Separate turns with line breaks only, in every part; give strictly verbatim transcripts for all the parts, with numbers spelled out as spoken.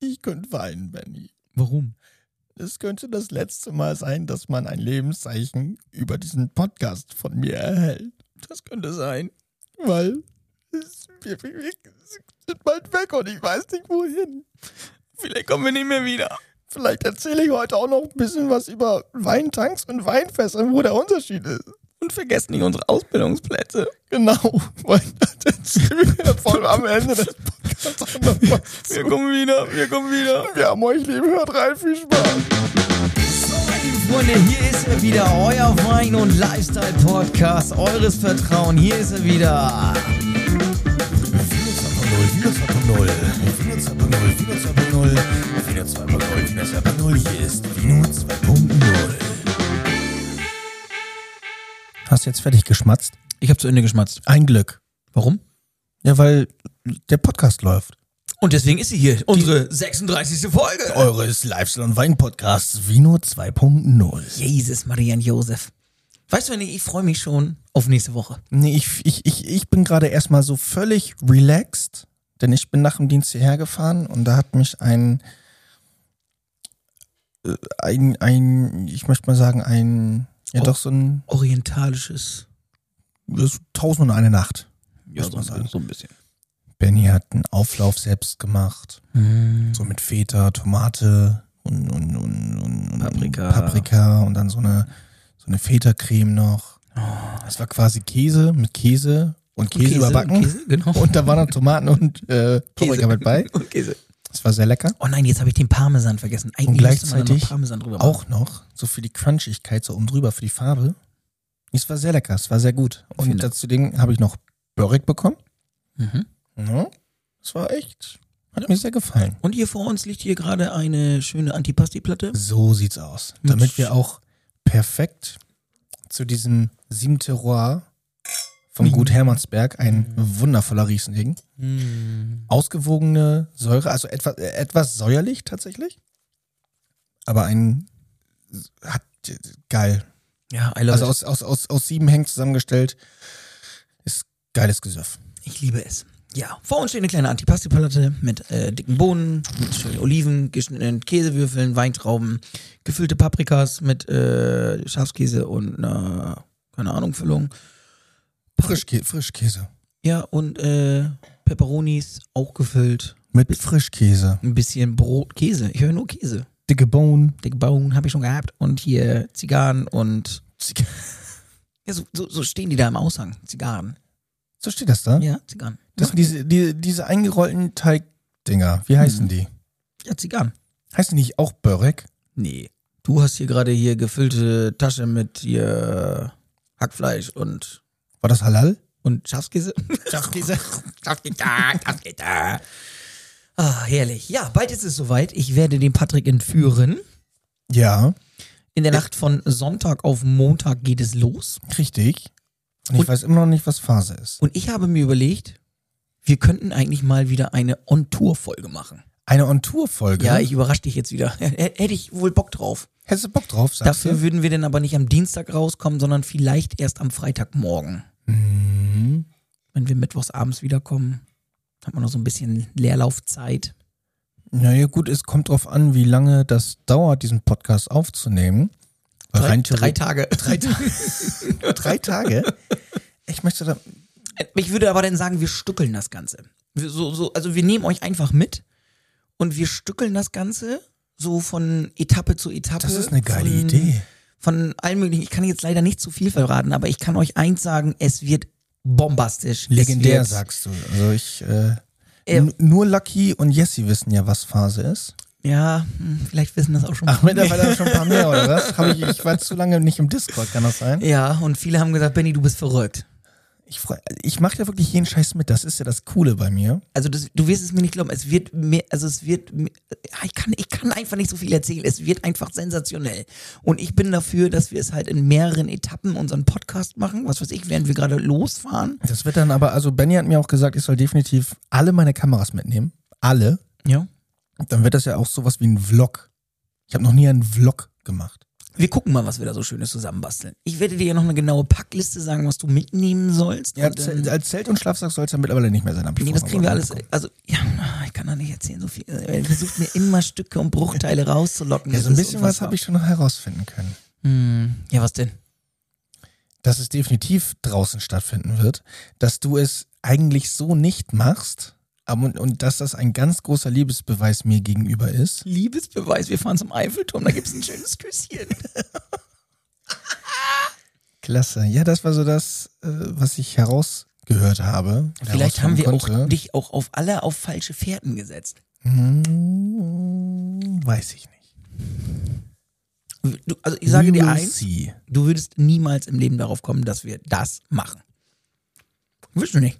Ich könnte weinen, Benny.
Warum?
Es könnte das letzte Mal sein, dass man ein Lebenszeichen über diesen Podcast von mir erhält.
Das könnte sein.
Weil es, wir, wir, wir sind bald weg und ich weiß nicht wohin.
Vielleicht kommen wir nicht mehr wieder.
Vielleicht erzähle ich heute auch noch ein bisschen was über Weintanks und Weinfässern, wo der Unterschied ist.
Und vergesst nicht unsere Ausbildungsplätze.
Genau, weil das erzählen wir voll am Ende des Podcasts auch noch was zu.
Wir kommen wieder, wir kommen wieder.
Wir haben euch lieb, hört rein, viel Spaß.
So, meine lieben Freunde, hier ist er wieder, euer Wein- und Lifestyle-Podcast, eures Vertrauen. Hier ist er wieder.
Vino zwei Punkt null, Vino zwei Punkt null, Vino zwei Punkt null, Vino zwei Punkt null, Vino zwei Punkt null, Vino zwei Punkt null, hier ist Vino zwei Punkt null. Hast du jetzt fertig geschmatzt?
Ich habe zu Ende geschmatzt.
Ein Glück.
Warum?
Ja, weil der Podcast läuft.
Und deswegen ist sie hier, unsere sechsunddreißigste Folge.
Eures Lifestyle- und Wein-Podcasts Vino zwei Punkt null.
Jesus, Marianne Josef. Weißt du, ich freue mich schon auf nächste Woche.
Nee, ich, ich, ich, ich bin gerade erstmal so völlig relaxed, denn ich bin nach dem Dienst hierher gefahren und da hat mich ein, äh, ein, ein, ich möchte mal sagen, ein, ja
Oh.
doch so ein,
Orientalisches.
das ist Tausend und eine Nacht.
Ja,
muss man sagen.
so ein bisschen.
Benny hat einen Auflauf selbst gemacht,
Mm.
so mit Feta, Tomate und, und, und, und
Paprika.
Paprika und dann so eine, so eine Feta-Creme noch. Das war quasi Käse mit Käse und Käse,
Käse,
überbacken.
Käse, genau.
Und da waren noch Tomaten und äh, Paprika mit bei.
Und Käse.
Das war sehr lecker.
Oh nein, jetzt habe ich den Parmesan vergessen. Eigentlich
Und
müsste man da
gleichzeitig
noch Parmesan drüber machen.
Auch noch, so für die Crunchigkeit, so oben drüber, für die Farbe. Es war sehr lecker, es war sehr gut.
Vielen
Und
Dank.
dazu habe ich noch Börek bekommen.
Mhm.
Ja, das war echt, hat mir sehr gefallen.
Und hier vor uns liegt hier gerade eine schöne Antipasti-Platte.
So sieht's aus.
Mit
Damit wir auch perfekt zu diesem Sieben Terroir vom
Mhm.
Gut Hermannsberg, ein wundervoller Riesling.
Mm.
Ausgewogene Säure, also etwas, äh, etwas säuerlich tatsächlich. Aber ein, hat, geil.
Ja, I love
Also
it.
aus, aus, aus, aus sieben Hängen zusammengestellt. Ist geiles Gesöff.
Ich liebe es. Ja, vor uns steht eine kleine Antipasti-Platte mit äh, dicken Bohnen, mit schönen Oliven, geschnittenen Käsewürfeln, Weintrauben, gefüllte Paprikas mit äh, Schafskäse und einer, keine Ahnung, Füllung.
Frischkä Frischkäse.
Ja, und äh, Peperonis auch gefüllt.
Mit Frischkäse.
Ein bisschen Brot, Käse. Ich höre nur Käse.
Dicke Bohnen.
Dicke Bohnen habe ich schon gehabt. Und hier Zigarren und... Ja, so, so, so stehen die da im Aushang. Zigarren.
So steht das da?
Ja, Zigarren.
Das sind diese, die, diese eingerollten Teigdinger. Wie heißen
Mhm.
die?
Ja, Zigarren.
Heißen die nicht auch Börek?
Nee. Du hast hier gerade hier gefüllte Tasche mit hier Hackfleisch und,
War das Halal?
und Schafskäse.
Schafskäse.
Schafskäse, Schafskäse. Ah, herrlich. Ja, bald ist es soweit. Ich werde den Patrick entführen.
Ja,
In der Nacht von Sonntag auf Montag geht es los.
richtig. Und ich
Und-
weiß immer noch nicht, was Phase ist.
Und ich habe mir überlegt, wir könnten eigentlich mal wieder eine On-Tour-Folge machen.
Eine On-Tour-Folge?
Ja, ich überrasche dich jetzt wieder. H- Hätte ich wohl Bock drauf.
Hättest du Bock drauf, sagst
Dafür
du?
würden wir dann aber nicht am Dienstag rauskommen, sondern vielleicht erst am Freitagmorgen.
Mhm.
Wenn wir mittwochs abends wiederkommen, hat man noch so ein bisschen Leerlaufzeit.
Naja, gut, es kommt drauf an, wie lange das dauert, diesen Podcast aufzunehmen. Weil
Drei,
rein
drei
theoretisch-
Tage.
Drei, Ta drei Tage? Ich möchte da.
Ich würde aber dann sagen, wir stückeln das Ganze. Wir so, so, also wir nehmen euch einfach mit und wir stückeln das Ganze so von Etappe zu Etappe.
Das ist eine geile
von,
Idee.
Von allen möglichen. Ich kann jetzt leider nicht zu viel verraten, aber ich kann euch eins sagen, es wird bombastisch.
Legendär,
es wird,
sagst du. Also ich. Äh,
Äh,
n- nur Lucky und Jessie wissen ja, was Phase ist.
Ja, hm, vielleicht wissen das auch schon.
Ach, mittlerweile schon ein paar mehr, oder was? Hab ich, ich war zu lange nicht im Discord, kann das sein?
Ja, und viele haben gesagt, Benny, du bist verrückt.
Ich, freu- ich mache ja wirklich jeden Scheiß mit, das ist ja das Coole bei mir.
Also das, du wirst es mir nicht glauben, es wird mehr, also es wird, mehr- ja, ich kann, ich kann einfach nicht so viel erzählen, es wird einfach sensationell. Und ich bin dafür, dass wir es halt in mehreren Etappen unseren Podcast machen, was weiß ich, während wir gerade losfahren.
Das wird dann aber, also Benny hat mir auch gesagt, ich soll definitiv alle meine Kameras mitnehmen. Alle.
Ja.
Dann wird das ja auch sowas wie ein Vlog. Ich habe noch nie einen Vlog gemacht.
Wir gucken mal, was wir da so Schönes zusammenbasteln. Ich werde dir ja noch eine genaue Packliste sagen, was du mitnehmen sollst.
Ja,
und,
Zelt,
ähm,
als Zelt und Schlafsack soll es ja mittlerweile nicht mehr sein. Hab ich
nee, das
vorhin
kriegen wir
aber
alles.
mitbekommen.
Also, ja, ich kann doch nicht erzählen, so viel. Er versucht mir immer Stücke und Bruchteile rauszulocken.
Ja,
Das
so ein
ist
bisschen was habe ich schon noch herausfinden können.
Hm, ja, was denn?
Dass es definitiv draußen stattfinden wird, dass du es eigentlich so nicht machst aber, und, und dass das ein ganz großer Liebesbeweis mir gegenüber ist.
Liebesbeweis, wir fahren zum Eiffelturm, da gibt's ein schönes Küsschen.
Klasse. Ja, das war so das, äh, was ich herausgehört habe.
Vielleicht haben wir
konnte.
auch dich auch auf alle auf falsche Fährten gesetzt.
Hm, weiß ich nicht.
Du, also ich sage
We
dir
will
eins,
see.
du würdest niemals im Leben darauf kommen, dass wir das machen. Willst du nicht?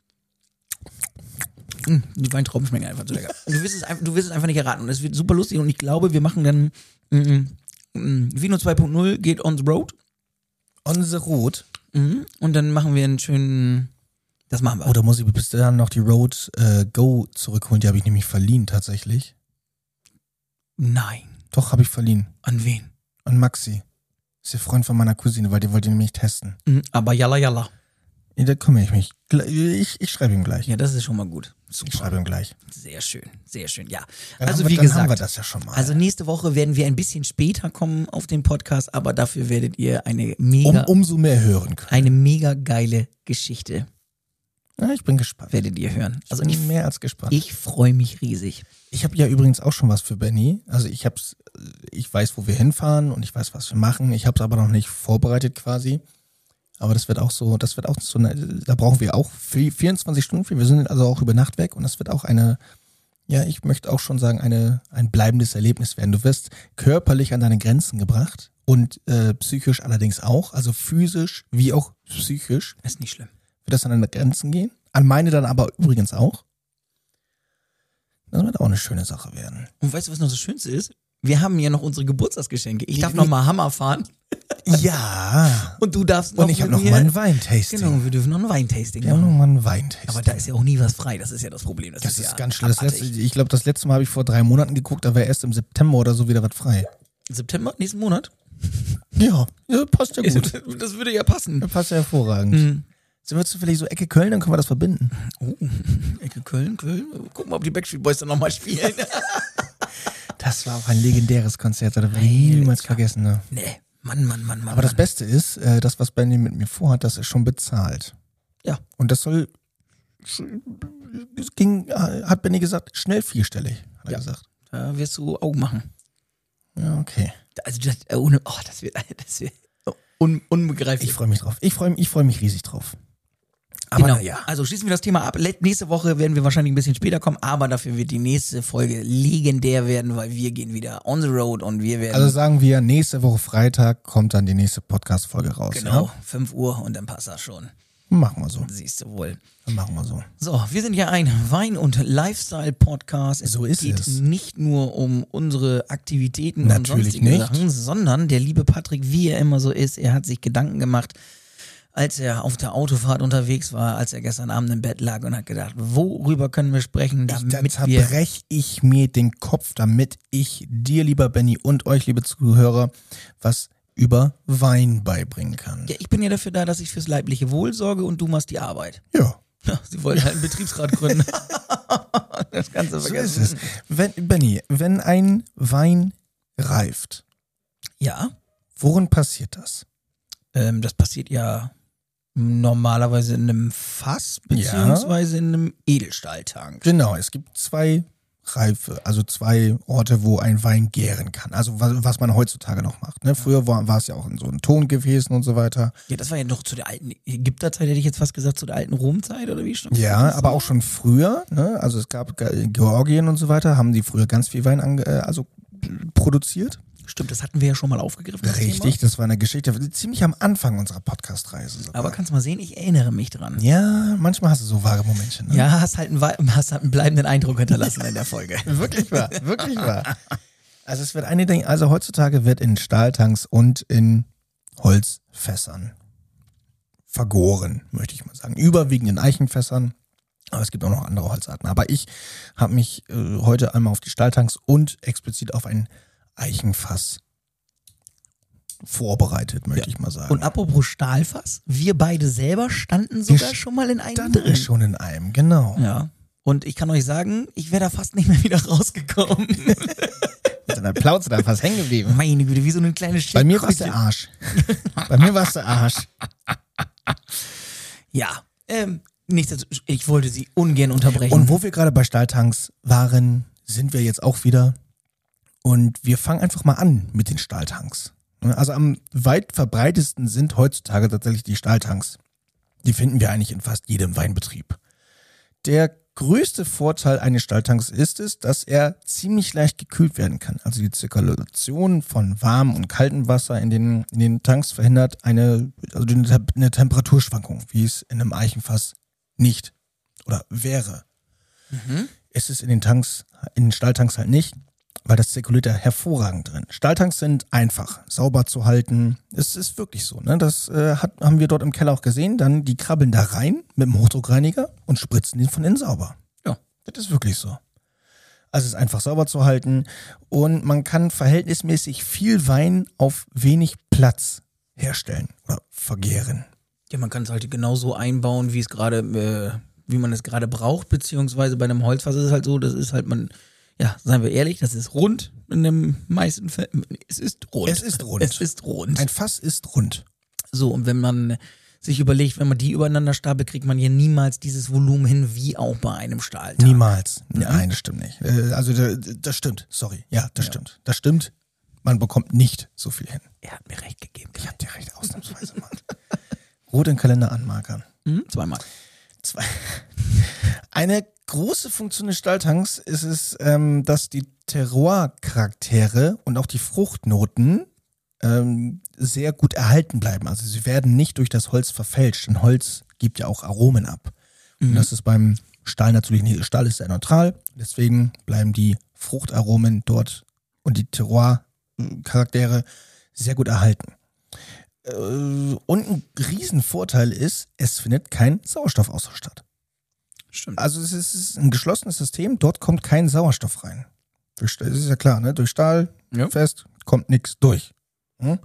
Hm, die Weintrauben schmecken einfach zu lecker. Du wirst es einfach, du wirst es einfach nicht erraten und es wird super lustig und ich glaube, wir machen dann mm, mm, Vino zwei Punkt null geht on the road.
On the road.
Mhm. Und dann machen wir einen schönen, das machen wir.
Oder muss ich bis dahin noch die Road äh, Go zurückholen? Die habe ich nämlich verliehen tatsächlich.
Nein.
Doch, habe ich verliehen.
An wen?
An Maxi. Ist der Freund von meiner Cousine, weil die wollte ihn nämlich testen.
Mhm, aber jalla jalla.
Ja, da kümmere ich mich. Ich, ich schreibe ihm gleich.
Ja, das ist schon mal gut.
Ich
Super.
schreibe ihm gleich.
Sehr schön, sehr schön, ja.
Dann
also
haben wir,
wie
dann
gesagt,
haben wir das ja schon mal.
also nächste Woche werden wir ein bisschen später kommen auf den Podcast, aber dafür werdet ihr eine mega,
um umso mehr hören können.
eine mega geile Geschichte
Ja, ich bin gespannt.
werdet ihr hören. Also
ich
ich,
bin mehr als gespannt.
ich freue mich riesig.
Ich habe ja übrigens auch schon was für Benny. Also ich hab's, ich weiß, wo wir hinfahren und ich weiß, was wir machen. Ich habe es aber noch nicht vorbereitet quasi. Aber das wird auch so, das wird auch so eine, da brauchen wir auch vierundzwanzig Stunden für. Wir sind also auch über Nacht weg und das wird auch eine, ja, ich möchte auch schon sagen, eine, ein bleibendes Erlebnis werden. Du wirst körperlich an deine Grenzen gebracht und äh, psychisch allerdings auch, also physisch wie auch psychisch.
Ist nicht schlimm.
Wird das an deine Grenzen gehen? An meine dann aber übrigens auch. Das wird auch eine schöne Sache werden.
Und weißt du, was noch das Schönste ist? Wir haben ja noch unsere Geburtstagsgeschenke. Ich darf
Wie-
noch mal Hammer fahren
Ja.
und du darfst noch
Und ich habe
mit
noch
mir-
mal ein Weintasting.
Genau, wir dürfen noch ein Weintasting
Wir haben noch
machen.
mal ein Weintasting.
Aber da ist ja auch nie was frei, das ist ja das Problem. Das,
Das
ist,
ist
ja
ganz schlimm. Das
abartig.
letzte, ich glaube, das letzte Mal habe ich vor drei Monaten geguckt, da wäre erst im September oder so wieder was frei.
September, nächsten Monat?
Ja, ja passt ja gut.
Das würde ja passen.
Ja, passt ja hervorragend.
Mhm.
Sind wir zufällig so Ecke Köln, dann können wir das verbinden.
Oh, Ecke Köln, Köln. Gucken wir, ob die Backstreet Boys dann nochmal spielen.
Das war auch ein legendäres Konzert, das werde ich niemals vergessen. Ne?
Nee, Mann, Mann, Mann, Mann.
Aber das
Mann.
Beste ist, äh, das, was Benny mit mir vorhat, das ist schon bezahlt.
Ja.
Und das soll, es ging, hat Benny gesagt, schnell vierstellig, hat er
Ja.
gesagt.
Da wirst du Augen machen.
Ja, okay.
Also das, äh, ohne, oh, das wird, das wird un, unbegreiflich.
Ich freue mich drauf. Ich freue ich freu mich riesig drauf. Aber
genau.
na ja.
Also schließen wir das Thema ab. Let- Nächste Woche werden wir wahrscheinlich ein bisschen später kommen, aber dafür wird die nächste Folge legendär werden, weil wir gehen wieder on the road und wir werden
Also sagen wir, nächste Woche Freitag kommt dann die nächste Podcast-Folge raus.
genau
Ja?
fünf Uhr und dann passt das schon.
Machen wir so.
Siehst du wohl.
Dann machen wir so.
So, wir sind ja ein Wein- und Lifestyle-Podcast. Es
So ist
geht
es.
nicht nur um unsere Aktivitäten und
Natürlich
sonstige
nicht.
Sachen, sondern der liebe Patrick, wie er immer so ist, er hat sich Gedanken gemacht, als er auf der Autofahrt unterwegs war, als er gestern Abend im Bett lag und hat gedacht, worüber können wir sprechen,
Da
damit wir...
zerbreche ich mir den Kopf, damit ich dir, lieber Benny, und euch, liebe Zuhörer, was über Wein beibringen kann.
Ja, ich bin ja dafür da, dass ich fürs leibliche Wohl sorge und du machst die Arbeit.
Ja,
Ja, sie wollten halt einen Betriebsrat gründen. Das Ganze
so
vergessen.
ist es. Wenn, Benny, wenn ein Wein reift,
Ja,
worin passiert das?
ähm, das passiert ja normalerweise in einem Fass, beziehungsweise in einem Edelstahltank.
Genau, es gibt zwei Reife, also zwei Orte, wo ein Wein gären kann. Also was, was man heutzutage noch macht. Ne? Früher war, war es ja auch in so einen Tongefäßen und so weiter.
Ja, das war ja noch zu der alten Ägypterzeit, hätte ich jetzt fast gesagt, zu der alten Romzeit oder wie schon?
Ja, aber auch schon früher. Ne? Also es gab Ge- Georgien und so weiter, haben die früher ganz viel Wein ange, äh, also produziert.
Stimmt, das hatten wir ja schon mal aufgegriffen. das
Richtig, das war eine Geschichte ziemlich am Anfang unserer Podcast-Reise. sogar.
Thema. Aber kannst mal sehen, ich erinnere mich dran.
Ja, manchmal hast du so vage Momentchen. Ne?
Ja, hast halt, einen, Wei- hast halt einen bleibenden Eindruck hinterlassen in der Folge.
Wirklich wahr, wirklich wahr. Also es wird eine Dinge, also heutzutage wird in Stahltanks und in Holzfässern vergoren, möchte ich mal sagen. Überwiegend in Eichenfässern, aber es gibt auch noch andere Holzarten. Aber ich habe mich äh, heute einmal auf die Stahltanks und explizit auf ein Eichenfass vorbereitet, möchte ich mal sagen.
Und apropos Stahlfass, wir beide selber standen sogar
Wir
schon mal in einem
standen
drin.
schon in einem, genau.
Ja. Und ich kann euch sagen, ich wäre da fast nicht mehr wieder rausgekommen.
Mit so einer Plauze da fast hängen geblieben.
Meine Güte, wie so eine kleine
Bei mir war es
Schildkröte.
der Arsch. Bei mir war es der Arsch.
Ja, ähm, nichtsdestotrotz, ich wollte sie ungern unterbrechen.
Und wo wir gerade bei Stahltanks waren, sind wir jetzt auch wieder. Und wir fangen einfach mal an mit den Stahltanks. Also am weit verbreitesten sind heutzutage tatsächlich die Stahltanks. Die finden wir eigentlich in fast jedem Weinbetrieb. Der größte Vorteil eines Stahltanks ist es, dass er ziemlich leicht gekühlt werden kann. Also die Zirkulation von warmem und kaltem Wasser in den, in den Tanks verhindert eine, also eine Temperaturschwankung, wie es in einem Eichenfass nicht oder wäre.
Mhm.
Ist es in den Tanks, in den Stahltanks halt nicht, weil das zirkuliert ja hervorragend drin. Stahltanks sind einfach, sauber zu halten. Es ist wirklich so, ne? Das äh, hat, haben wir dort im Keller auch gesehen. Dann die krabbeln da rein mit dem Hochdruckreiniger und spritzen den von innen sauber.
Ja.
Das ist wirklich so. Also es ist einfach sauber zu halten und man kann verhältnismäßig viel Wein auf wenig Platz herstellen oder vergären.
Ja, man kann es halt genauso einbauen, wie es gerade, äh, wie man es gerade braucht, beziehungsweise bei einem Holzfass ist es halt so, das ist halt man, ja, seien wir ehrlich, das ist rund in den meisten Fällen. Es ist rund.
Es ist rund.
Es ist rund.
Ein Fass ist rund.
So, und wenn man sich überlegt, wenn man die übereinander stapelt, kriegt man hier niemals dieses Volumen hin, wie auch bei einem Stahltank.
Niemals. Nein, das stimmt nicht. Äh, Also da- das stimmt, sorry. Ja, das
Ja.
stimmt. Das stimmt. Man bekommt nicht so viel hin.
Er hat mir recht gegeben.
Ich hab dir recht, ausnahmsweise, Mann. Rot im Kalender anmarkern.
Hm, zweimal.
Zwei. Eine große Funktion des Stahltanks ist es, ähm, dass die Terroir-Charaktere und auch die Fruchtnoten ähm, sehr gut erhalten bleiben. Also sie werden nicht durch das Holz verfälscht. Denn Holz gibt ja auch Aromen ab. Und das ist beim Stahl natürlich nicht. Stahl ist sehr neutral. Deswegen bleiben die Fruchtaromen dort und die Terroir-Charaktere sehr gut erhalten. Äh, Und ein Riesenvorteil ist, es findet kein Sauerstoffaustausch statt.
Stimmt.
Also es ist, es ist ein geschlossenes System, dort kommt kein Sauerstoff rein. Durch, das ist ja klar, ne? Durch Stahl
Ja.
fest kommt nichts durch. Hm?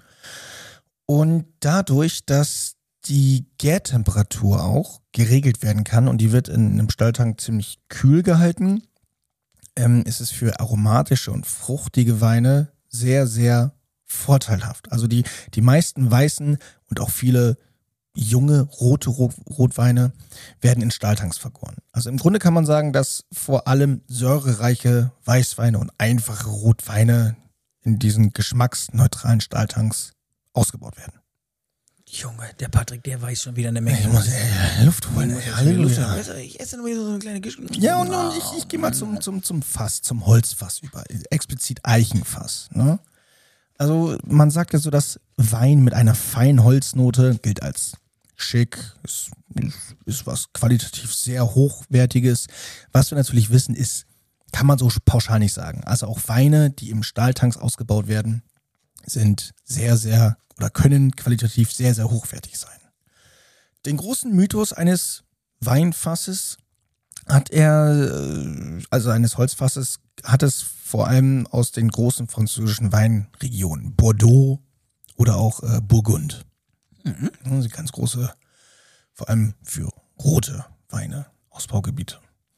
Und dadurch, dass die Gärtemperatur auch geregelt werden kann und die wird in einem Stahltank ziemlich kühl gehalten, ähm, ist es für aromatische und fruchtige Weine sehr, sehr vorteilhaft. Also die, die meisten weißen und auch viele junge rote Ro- Rotweine werden in Stahltanks vergoren. Also im Grunde kann man sagen, dass vor allem säurereiche Weißweine und einfache Rotweine in diesen geschmacksneutralen Stahltanks ausgebaut werden.
Junge, der Patrick, der weiß schon wieder eine Menge.
Ich muss äh, Luft holen. Ey, Halleluja.
Ich esse nur so eine kleine Geschichte.
Ja, und, und ich, ich gehe mal zum, zum, zum Fass, zum Holzfass über. Explizit Eichenfass. Ne? Also man sagt ja so, dass Wein mit einer feinen Holznote gilt als schick, ist, ist was qualitativ sehr Hochwertiges. Was wir natürlich wissen ist, kann man so pauschal nicht sagen. Also auch Weine, die im Stahltanks ausgebaut werden, sind sehr, sehr oder können qualitativ sehr, sehr hochwertig sein. Den großen Mythos eines Weinfasses hat er, also eines Holzfasses, hat es vor allem aus den großen französischen Weinregionen, Bordeaux oder auch äh, Burgund. Mhm. Also ganz große, vor allem für rote Weine, Ausbaugebiete.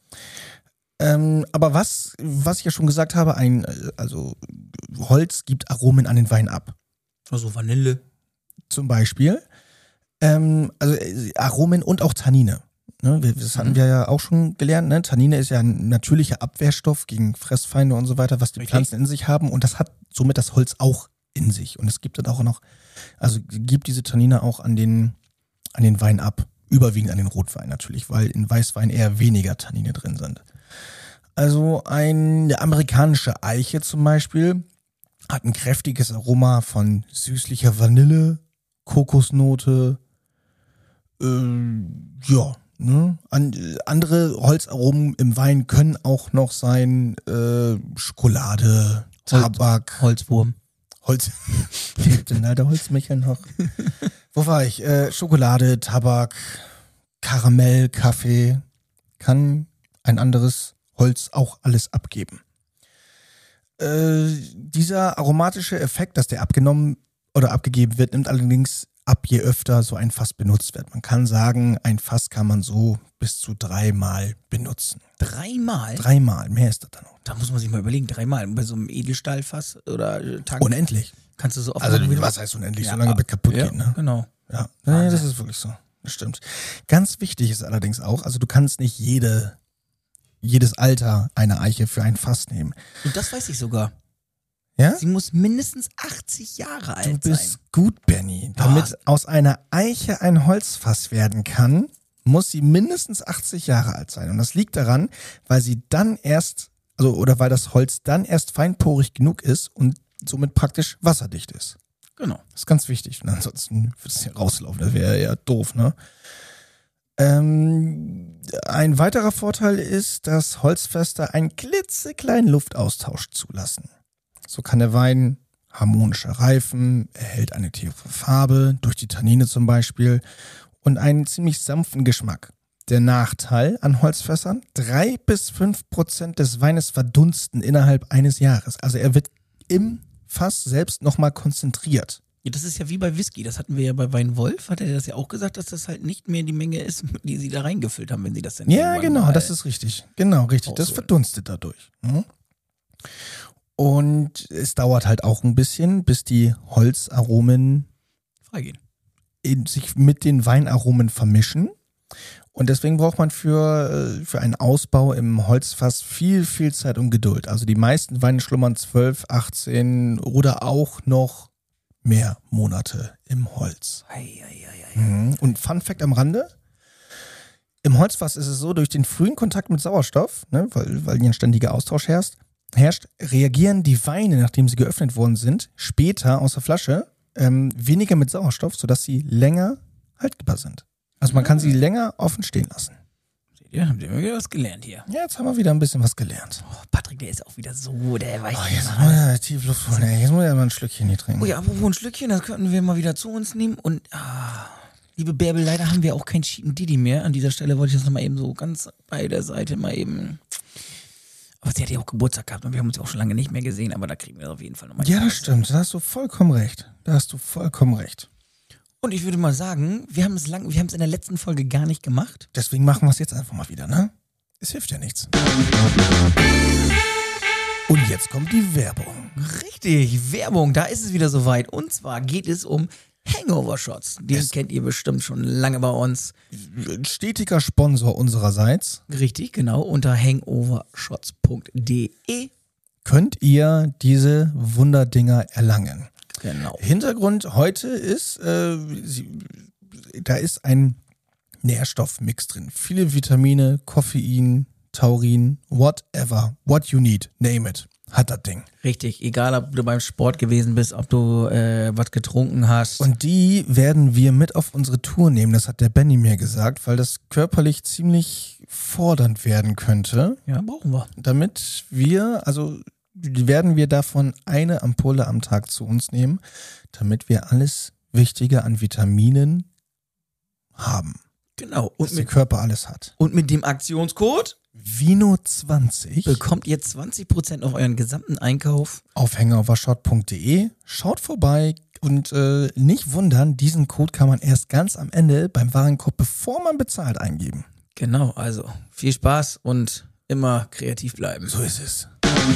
Ähm, aber was, was ich ja schon gesagt habe, ein, also Holz gibt Aromen an den Wein ab.
Also Vanille.
Zum Beispiel. Ähm, also äh, Aromen und auch Tannine. Ne, wir- das hatten
Mhm.
wir ja auch schon gelernt. Ne? Tannine ist ja ein natürlicher Abwehrstoff gegen Fressfeinde und so weiter, was die
Richtig.
Pflanzen in sich haben. Und das hat somit das Holz auch in sich. Und es gibt dann auch noch, also gibt diese Tannine auch an den, an den Wein ab. Überwiegend an den Rotwein natürlich, weil in Weißwein eher weniger Tannine drin sind. Also eine amerikanische Eiche zum Beispiel hat ein kräftiges Aroma von süßlicher Vanille, Kokosnote, äh, ja, ne? An, äh, andere Holzaromen im Wein können auch noch sein äh, Schokolade, Tabak,
Holzwurm.
Holz. Lebt denn da der Holzmichel noch? Wo war ich? Äh, Schokolade, Tabak, Karamell, Kaffee. Kann ein anderes Holz auch alles abgeben. Äh, dieser aromatische Effekt, dass der abgenommen oder abgegeben wird, nimmt allerdings ab, je öfter so ein Fass benutzt wird. Man kann sagen, ein Fass kann man so bis zu dreimal benutzen.
Dreimal?
Dreimal, mehr ist das dann auch.
Da muss man sich mal überlegen, dreimal. Bei so einem Edelstahlfass oder äh, Tank
Unendlich.
kannst du so oft
Also
machen, wie du-
was heißt unendlich,
Ja,
solange es kaputt
ja,
geht, ne?
genau.
Ja, nee, das ist wirklich so. Das stimmt. Ganz wichtig ist allerdings auch, also du kannst nicht jede, jedes Alter einer Eiche für ein Fass nehmen.
Und das weiß ich sogar.
Ja?
Sie muss mindestens achtzig Jahre
Du
alt
bist
sein.
gut, Benny. Damit aus einer Eiche ein Holzfass werden kann, muss sie mindestens achtzig Jahre alt sein. Und das liegt daran, weil sie dann erst, also oder weil das Holz dann erst feinporig genug ist und somit praktisch wasserdicht ist.
Genau.
Das ist ganz wichtig. Und ansonsten würde es hier rauslaufen. Das wäre ja doof, ne? Ähm, ein weiterer Vorteil ist, dass Holzfässer einen klitzekleinen Luftaustausch zulassen. So kann der Wein harmonischer reifen, erhält eine tiefe Farbe, durch die Tannine zum Beispiel, und einen ziemlich sanften Geschmack. Der Nachteil an Holzfässern, drei bis fünf Prozent des Weines verdunsten innerhalb eines Jahres. Also er wird im Fass selbst nochmal konzentriert.
Ja, das ist ja wie bei Whisky. Das hatten wir ja bei Weinwolf. Hat er das ja auch gesagt, dass das halt nicht mehr die Menge ist, die sie da reingefüllt haben, wenn sie das dann
Ja,
irgendwann
genau,
mal-
das ist richtig. Genau, richtig. Das
Ausholen.
verdunstet dadurch. Mhm. Und es dauert halt auch ein bisschen, bis die Holzaromen
freigehen.
in, sich mit den Weinaromen vermischen. Und deswegen braucht man für, äh, für einen Ausbau im Holzfass viel, viel Zeit und Geduld. Also die meisten Weine schlummern zwölf, achtzehn oder auch noch mehr Monate im Holz.
Ei, ei, ei, ei.
Mhm. Und Fun Fact am Rande: Im Holzfass ist es so, durch den frühen Kontakt mit Sauerstoff, ne, weil, weil hier ein ständiger Austausch herrscht, herrscht, reagieren die Weine, nachdem sie geöffnet worden sind, später aus der Flasche ähm, weniger mit Sauerstoff, sodass sie länger haltbar sind. Also man kann sie länger offen stehen lassen.
Seht ihr, habt ihr wieder was gelernt hier.
Ja, jetzt haben wir wieder ein bisschen was gelernt.
Oh, Patrick, der ist auch wieder so, der weiß
Oh,
nicht
jetzt
mal.
muss ja tief Luft holen. ey. Jetzt muss ja mal ein Schlückchen hier trinken.
Oh ja, apropos ein Schlückchen, das könnten wir mal wieder zu uns nehmen. Und ah, liebe Bärbel, leider haben wir auch kein Cheaten Didi mehr. An dieser Stelle wollte ich das nochmal eben so ganz bei der Seite mal eben. Aber sie hat ja auch Geburtstag gehabt und wir haben uns ja auch schon lange nicht mehr gesehen, aber da kriegen wir das auf jeden Fall nochmal.
Ja, das stimmt. Da hast du vollkommen recht. Da hast du vollkommen recht.
Und ich würde mal sagen, wir haben es lang, wir haben es in der letzten Folge gar nicht gemacht.
Deswegen machen wir es jetzt einfach mal wieder, ne? Es hilft ja nichts. Und jetzt kommt die Werbung.
Richtig, Werbung, da ist es wieder soweit. Und zwar geht es um Hangover-Shots. Den
Es-
kennt ihr bestimmt schon lange bei uns.
Ein stetiger Sponsor unsererseits.
Richtig, genau, unter hangovershots punkt de.
Könnt ihr diese Wunderdinger erlangen.
Genau.
Hintergrund heute ist, äh, sie, da ist ein Nährstoffmix drin. Viele Vitamine, Koffein, Taurin, whatever, what you need, name it, hat das Ding.
Richtig, egal ob du beim Sport gewesen bist, ob du äh, was getrunken hast.
Und die werden wir mit auf unsere Tour nehmen, das hat der Benny mir gesagt, weil das körperlich ziemlich fordernd werden könnte,
ja, brauchen wir.
damit wir, also werden wir davon eine Ampulle am Tag zu uns nehmen, damit wir alles Wichtige an Vitaminen haben,
Genau.
dass
Und
der
mit,
Körper alles hat.
und mit dem Aktionscode
Vino zwanzig
bekommt ihr zwanzig Prozent auf euren gesamten Einkauf.
auf hangovershot punkt de. Schaut vorbei und äh, nicht wundern, diesen Code kann man erst ganz am Ende beim Warenkorb, bevor man bezahlt, eingeben.
Genau, also viel Spaß und immer kreativ bleiben.
So ist es.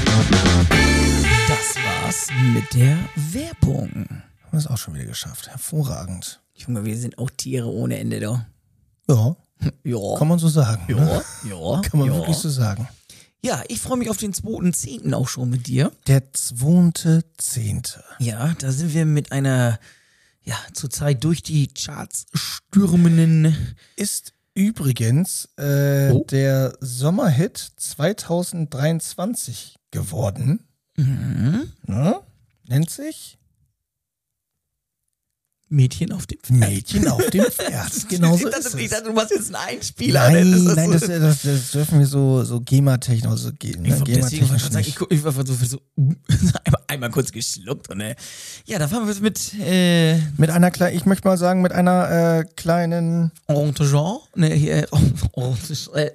Das war's mit der Werbung.
Haben wir es auch schon wieder geschafft. Hervorragend.
Junge, wir sind auch Tiere ohne Ende, doch.
Ja,
Ja.
kann man so sagen.
Ja,
Ne?
ja,
Kann man
ja.
wirklich so sagen.
Ja, ich freue mich auf den zweiten Zehnten auch schon mit dir.
Der zweite Zehnte.
Ja, da sind wir mit einer, ja, zurzeit durch die Charts stürmenden.
Ist übrigens äh,
Oh.
der Sommerhit zwanzig dreiundzwanzig geworden.
Mhm.
Ne? Nennt sich
Mädchen auf dem Pferd.
Mädchen auf dem Pferd. Genau so
ich, dachte,
ist
ich
es.
dachte, du machst jetzt einen Einspieler.
Nein,
Das ist
nein,
so-
das, das, das dürfen wir so, so GEMA-technisch, also Ge-
Ich
ne,
wollte deswegen
GEMA-technisch
was sagen, ich,
nicht.
guck- ich war so, so einmal, einmal kurz geschluckt und äh, ja, da fahren wir jetzt mit äh,
Mit einer kleinen, ich möchte mal sagen, mit einer äh, kleinen,
Orangeant, ne, hier, Orange, äh,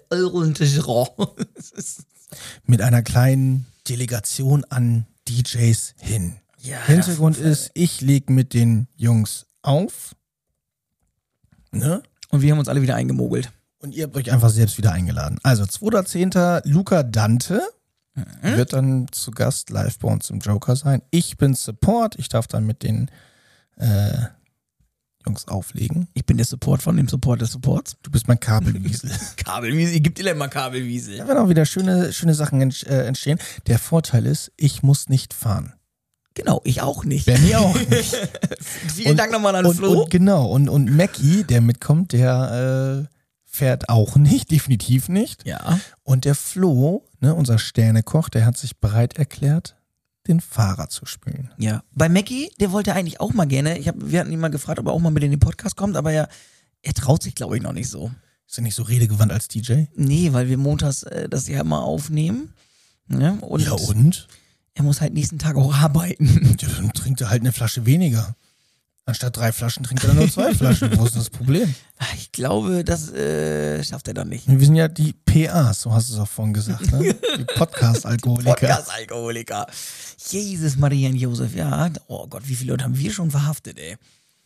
Orangeant. Das ist-
mit einer kleinen Delegation an D Js hin.
Ja,
Hintergrund ist, ich leg mit den Jungs auf. Ne?
Und wir haben uns alle wieder eingemogelt.
Und ihr habt euch einfach selbst wieder eingeladen. Also zweiter zehnter Luca Dante mhm. wird dann zu Gast live bei uns im Joker sein. Ich bin Support. Ich darf dann mit den äh, Jungs auflegen.
Ich bin der Support von dem Support des Supports.
Du bist mein Kabelwiesel.
Kabelwiesel, gibt dir immer Kabelwiesel.
Da werden auch wieder schöne, schöne Sachen entstehen. Der Vorteil ist, ich muss nicht fahren.
Genau, ich auch nicht.
Benny auch nicht.
Vielen
und,
Dank nochmal an
und,
Flo.
Und genau, und, und Mackie, der mitkommt, der äh, fährt auch nicht, definitiv nicht.
Ja.
Und der Flo, ne, unser Sternekoch, der hat sich bereit erklärt, den Fahrer zu spielen.
Ja. Bei Mackie, der wollte eigentlich auch mal gerne, ich hab, wir hatten ihn mal gefragt, ob er auch mal mit in den Podcast kommt, aber er, er traut sich, glaube ich, noch nicht so.
Ist er nicht so redegewandt als D J?
Nee, weil wir montags äh, das ja immer aufnehmen. Ja, und,
Ja, und?
Er muss halt nächsten Tag auch arbeiten.
Ja, dann trinkt er halt eine Flasche weniger. Anstatt drei Flaschen trinkt er dann nur zwei Flaschen. Wo ist das Problem?
Ich glaube, das äh, schafft er dann nicht.
Wir sind ja die P As, so hast du es auch vorhin gesagt, ne? Die Podcast-Alkoholiker.
Podcast-Alkoholiker. Jesus, Maria und Josef, ja. Oh Gott, wie viele Leute haben wir schon verhaftet, ey?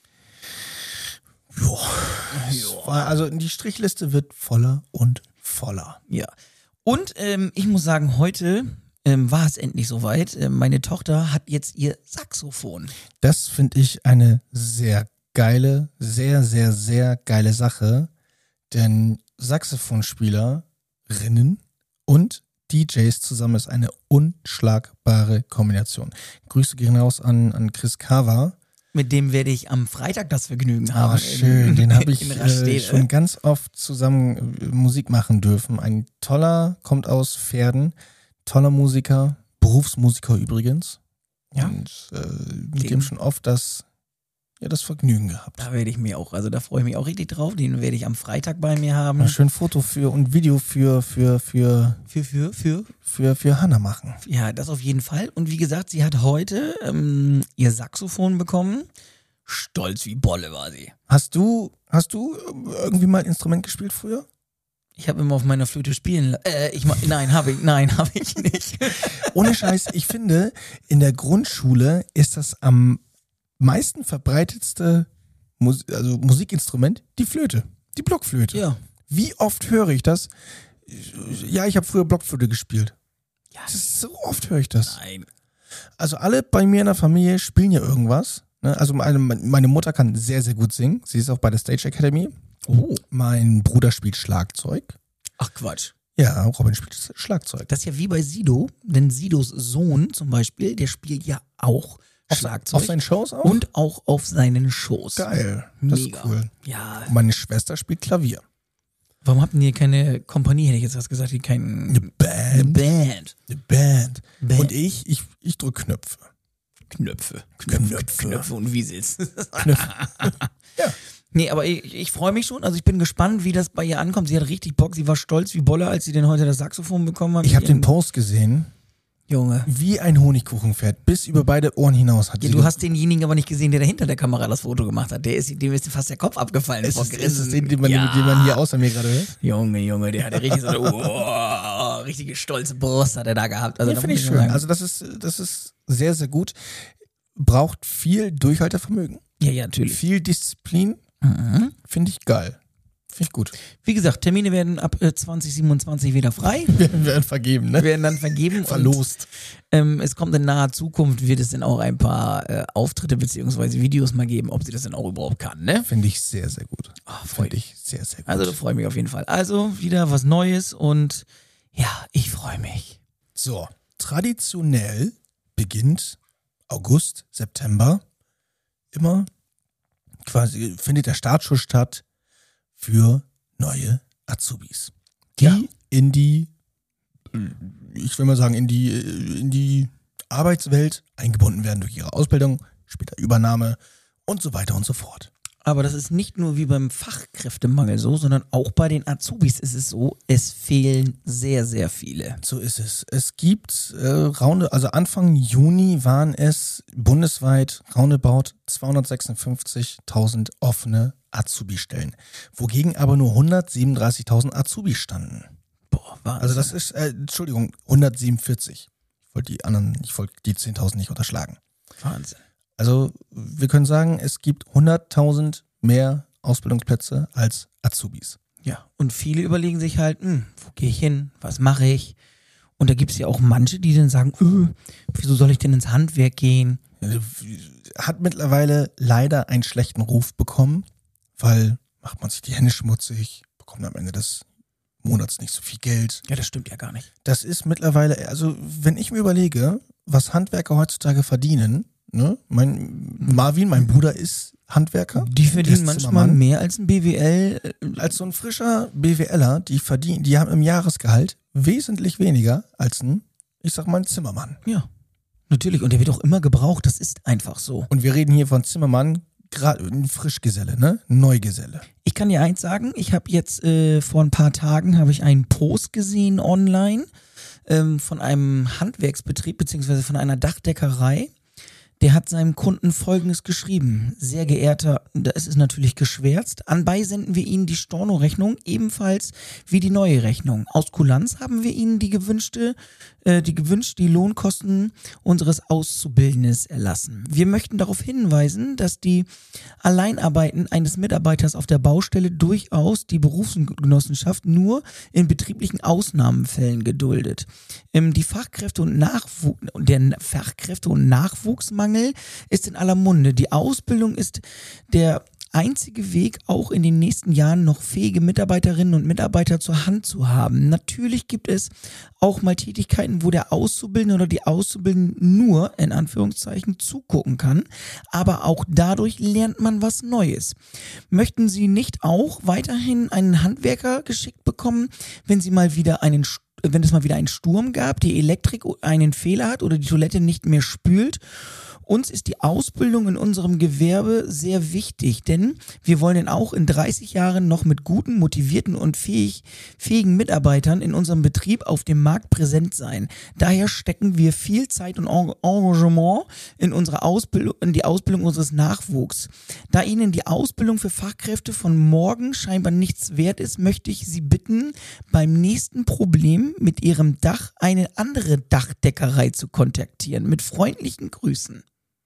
Ja. Also die Strichliste wird voller und voller.
Ja. Und ähm, ich muss sagen, heute ähm, war es endlich soweit. Ähm, meine Tochter hat jetzt ihr Saxophon.
Das finde ich eine sehr geile, sehr, sehr, sehr geile Sache. Denn Saxophonspielerinnen und D Js zusammen ist eine unschlagbare Kombination. Grüße gehen raus an, an Chris Kava.
Mit dem werde ich am Freitag das Vergnügen haben.
Ah, schön.
In,
Den habe ich
in
äh, schon ganz oft zusammen äh, Musik machen dürfen. Ein toller, kommt aus Pferden, toller Musiker, Berufsmusiker übrigens.
Ja.
Und äh, mit dem schon oft das, ja, das Vergnügen gehabt.
Da werde ich mir auch, also da freue ich mich auch richtig drauf. Den werde ich am Freitag bei mir haben.
Mal schön Foto für und Video für, für, für,
Für, für, für?
für, für Hannah machen.
Ja, das auf jeden Fall. Und wie gesagt, sie hat heute ähm, ihr Saxophon bekommen. Stolz wie Bolle war sie.
Hast du, hast du irgendwie mal ein Instrument gespielt früher?
Ich habe immer auf meiner Flöte spielen la- Äh, ich ma- nein, habe ich, nein, habe ich nicht.
Ohne Scheiß, ich finde, in der Grundschule ist das am meisten verbreitetste Mus- also Musikinstrument die Flöte, die Blockflöte.
Ja.
Wie oft höre ich das? Ja, ich habe früher Blockflöte gespielt.
Ja,
Das ist so oft höre ich das.
nein.
Also alle bei mir in der Familie spielen ja irgendwas. Ne? Also meine, meine Mutter kann sehr, sehr gut singen. Sie ist auch bei der Stage Academy.
Oh.
Mein Bruder spielt Schlagzeug.
Ach Quatsch.
Ja, Robin spielt Schlagzeug.
Das ist ja wie bei Sido, denn Sidos Sohn zum Beispiel, der spielt ja auch
Auf,
Schlagzeug.
auf seinen Shows auch?
Und auch auf seinen Shows.
Geil. Das
Mega.
ist cool.
Ja.
Und meine Schwester spielt Klavier.
Warum habt ihr keine Kompanie, hätte ich jetzt was gesagt, die keinen...
Eine Band.
Eine Band.
Eine Band.
Band.
Und ich, ich, ich drücke Knöpfe.
Knöpfe.
Knöpfe.
Knöpfe. Knöpfe und Wiesels.
Knöpfe. Ja.
Nee, aber ich, ich freue mich schon. Also ich bin gespannt, wie das bei ihr ankommt. Sie hat richtig Bock. Sie war stolz wie Bolle, als sie denn heute das Saxophon bekommen hat.
Ich habe
Mit ihrem-
den Post gesehen,
Junge.
wie ein Honigkuchenpferd, bis über beide Ohren hinaus hat
Ja,
sie
du
ge-
hast denjenigen aber nicht gesehen, der da hinter der Kamera das Foto gemacht hat. Der ist, dem ist fast der Kopf abgefallen.
Es
vor
ist, es
Grinsen.
ist den, den man,
ja.
den man hier außer mir gerade hört.
Junge, Junge, der hatte richtig so eine oh, richtige stolze Brust hat er da gehabt. Also
Ja,
da
finde
muss
ich
schon
schön.
sagen-
Also das ist, das ist sehr, sehr gut. Braucht viel Durchhaltevermögen,
ja, ja, natürlich.
viel Disziplin.
Mhm.
Finde ich geil. Finde ich gut.
Wie gesagt, Termine werden ab äh, zwanzig siebenundzwanzig wieder frei.
Wir werden vergeben, ne?
werden dann vergeben.
Verlost.
Und, ähm, es kommt in naher Zukunft, wird es dann auch ein paar äh, Auftritte beziehungsweise Videos mal geben, ob sie das dann auch überhaupt kann, ne?
Finde ich sehr, sehr gut.
Oh, freu
Finde ich sehr, sehr gut.
Also da freue ich mich auf jeden Fall. Also wieder was Neues und ja, ich freue mich.
So, traditionell beginnt August, September immer quasi findet der Startschuss statt für neue Azubis, die
Ja.
in die, ich will mal sagen, in die, in die Arbeitswelt eingebunden werden durch ihre Ausbildung, später Übernahme und so weiter und so fort.
Aber das ist nicht nur wie beim Fachkräftemangel so, sondern auch bei den Azubis ist es so, es fehlen sehr, sehr viele.
So ist es. Es gibt äh, rounde, also Anfang Juni waren es bundesweit roundabout zweihundertsechsundfünfzigtausend offene Azubi-Stellen, wogegen aber nur hundertsiebenunddreißigtausend Azubi standen.
Boah, Wahnsinn.
Also das ist, äh, Entschuldigung, hundertsiebenundvierzig. Ich wollte die anderen, ich wollte die zehntausend nicht unterschlagen.
Wahnsinn.
Also wir können sagen, es gibt hunderttausend mehr Ausbildungsplätze als Azubis.
Ja, und viele überlegen sich halt, hm, wo gehe ich hin, was mache ich? Und da gibt es ja auch manche, die dann sagen, öh, wieso soll ich denn ins Handwerk gehen?
Hat mittlerweile leider einen schlechten Ruf bekommen, weil macht man sich die Hände schmutzig, bekommt am Ende des Monats nicht so viel Geld.
Ja, das stimmt ja gar nicht.
Das ist mittlerweile, also wenn ich mir überlege, was Handwerker heutzutage verdienen, ne? Mein Marvin, mein Bruder, ist Handwerker.
Die verdienen manchmal
Zimmermann.
mehr als ein B W L.
Als so ein frischer BWLer, die verdienen, die haben im Jahresgehalt wesentlich weniger als ein, ich sag mal, ein Zimmermann.
Ja, natürlich. Und der wird auch immer gebraucht. Das ist einfach so.
Und wir reden hier von Zimmermann, gerade ein Frischgeselle, ne? Neugeselle.
Ich kann dir eins sagen, ich habe jetzt äh, vor ein paar Tagen habe ich einen Post gesehen online ähm, von einem Handwerksbetrieb beziehungsweise von einer Dachdeckerei. Der hat seinem Kunden Folgendes geschrieben. Sehr geehrter, es ist natürlich geschwärzt, anbei senden wir Ihnen die Storno-Rechnung ebenfalls wie die neue Rechnung. Aus Kulanz haben wir Ihnen die gewünschte, äh, die gewünscht die Lohnkosten unseres Auszubildenden erlassen. Wir möchten darauf hinweisen, dass die Alleinarbeiten eines Mitarbeiters auf der Baustelle durchaus die Berufsgenossenschaft nur in betrieblichen Ausnahmefällen geduldet. Ähm, die Fachkräfte und Nachwuchs, der Fachkräfte und Nachwuchsmangel ist in aller Munde. Die Ausbildung ist der einzige Weg, auch in den nächsten Jahren noch fähige Mitarbeiterinnen und Mitarbeiter zur Hand zu haben. Natürlich gibt es auch mal Tätigkeiten, wo der Auszubildende oder die Auszubildende nur, in Anführungszeichen, zugucken kann, aber auch dadurch lernt man was Neues. Möchten Sie nicht auch weiterhin einen Handwerker geschickt bekommen, wenn Sie mal wieder einen wenn es mal wieder einen Sturm gab, die Elektrik einen Fehler hat oder die Toilette nicht mehr spült? Uns ist die Ausbildung in unserem Gewerbe sehr wichtig, denn wir wollen denn auch in dreißig Jahren noch mit guten, motivierten und fähig, fähigen Mitarbeitern in unserem Betrieb auf dem Markt präsent sein. Daher stecken wir viel Zeit und Engagement in unsere Ausbildung, in die Ausbildung unseres Nachwuchs. Da Ihnen die Ausbildung für Fachkräfte von morgen scheinbar nichts wert ist, möchte ich Sie bitten, beim nächsten Problem mit Ihrem Dach eine andere Dachdeckerei zu kontaktieren. Mit freundlichen Grüßen.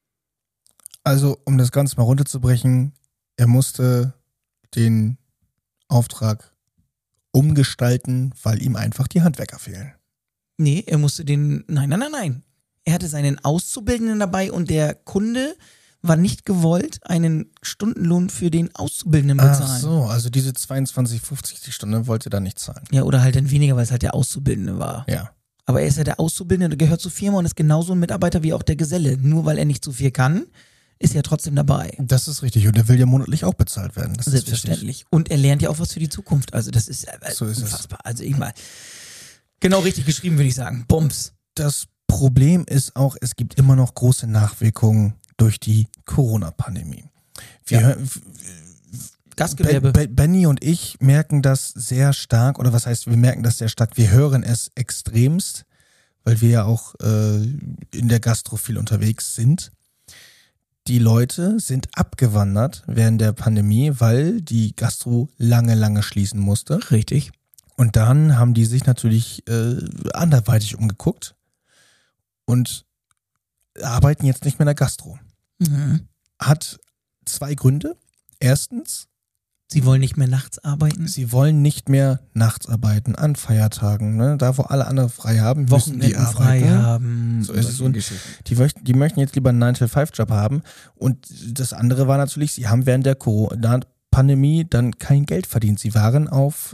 Also, um das Ganze mal runterzubrechen, er musste den Auftrag umgestalten, weil ihm einfach die Handwerker fehlen.
Nee, er musste den, nein, nein, nein, nein. Er hatte seinen Auszubildenden dabei und der Kunde war nicht gewollt, einen Stundenlohn für den Auszubildenden bezahlen.
Ach so, also diese zweiundzwanzig fünfzig die Stunde wollte er dann nicht zahlen.
Ja, oder halt dann weniger, weil es halt der Auszubildende war.
Ja.
Aber er ist ja der Auszubildende, der gehört zur Firma und ist genauso ein Mitarbeiter wie auch der Geselle. Nur weil er nicht so viel kann, ist er trotzdem dabei.
Das ist richtig. Und er will ja monatlich auch bezahlt werden. Das
Selbstverständlich. Und er lernt ja auch was für die Zukunft. Also das ist äh,
so ist
unfassbar. Es. Also ich mal, genau richtig geschrieben, würde ich sagen. Bums.
Das Problem ist auch, es gibt immer noch große Nachwirkungen durch die Corona-Pandemie. Wir
Ja.
hören,
Gastgewerbe.
Ben, Benny und ich merken das sehr stark, oder was heißt, wir merken das sehr stark, wir hören es extremst, weil wir ja auch äh, in der Gastro viel unterwegs sind. Die Leute sind abgewandert während der Pandemie, weil die Gastro lange, lange schließen musste.
Richtig.
Und dann haben die sich natürlich äh, anderweitig umgeguckt und arbeiten jetzt nicht mehr in der Gastro.
Mhm.
Hat zwei Gründe. Erstens,
Sie wollen nicht mehr nachts arbeiten.
sie wollen nicht mehr nachts arbeiten, an Feiertagen. Ne? Da, wo alle anderen frei haben, müssen die
Wochenenden frei
arbeiten.
haben.
So ist es. Und die, möchten, die möchten jetzt lieber einen nine to five Job haben. Und das andere war natürlich, sie haben während der Corona-Pandemie dann kein Geld verdient. Sie waren auf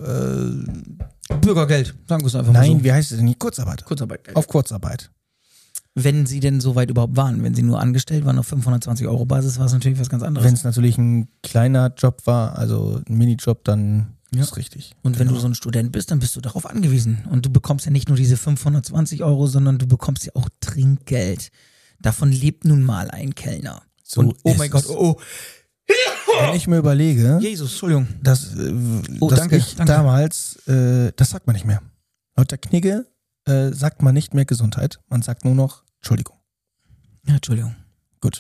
äh,
Bürgergeld, sagen wir es einfach
Nein,
mal so.
wie heißt es denn nicht? Kurzarbeit.
Kurzarbeit.
Auf Kurzarbeit.
Wenn sie denn so weit überhaupt waren. Wenn sie nur angestellt waren auf fünfhundertzwanzig Euro Basis, war es natürlich was ganz anderes.
Wenn es natürlich ein kleiner Job war, also ein Minijob, dann
Ja.
ist richtig.
Und wenn
Genau.
du so ein Student bist, dann bist du darauf angewiesen. Und du bekommst ja nicht nur diese fünfhundertzwanzig Euro, sondern du bekommst ja auch Trinkgeld. Davon lebt nun mal ein Kellner.
So
Und oh
ist
mein Gott,
es.
oh, oh.
Wenn ich mir überlege,
Jesus, Entschuldigung.
dass, äh,
Oh,
dass
danke,
ich
danke.
damals, äh, das sagt man nicht mehr. Laut der Knigge äh, sagt man nicht mehr Gesundheit, man sagt nur noch Entschuldigung.
Ja, Entschuldigung.
Gut.